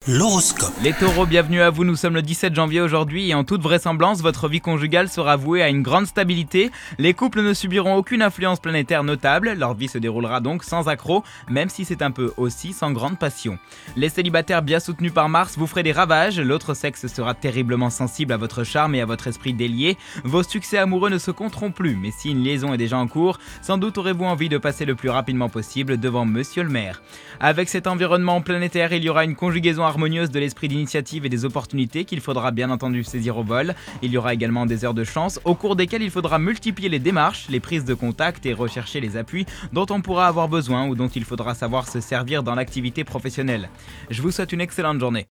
L'horoscope. Les taureaux, bienvenue à vous, nous sommes le 17 janvier aujourd'hui et en toute vraisemblance, votre vie conjugale sera vouée à une grande stabilité. Les couples ne subiront aucune influence planétaire notable, leur vie se déroulera donc sans accroc, même si c'est un peu aussi sans grande passion. Les célibataires bien soutenus par Mars vous ferez des ravages, l'autre sexe sera terriblement sensible à votre charme et à votre esprit délié. Vos succès amoureux ne se compteront plus, mais si une liaison est déjà en cours, sans doute aurez-vous envie de passer le plus rapidement possible devant Monsieur le maire. Avec cet environnement planétaire, il y aura une conjugaison harmonieuse de l'esprit d'initiative et des opportunités qu'il faudra bien entendu saisir au vol. Il y aura également des heures de chance au cours desquelles il faudra multiplier les démarches, les prises de contact et rechercher les appuis dont on pourra avoir besoin ou dont il faudra savoir se servir dans l'activité professionnelle. Je vous souhaite une excellente journée.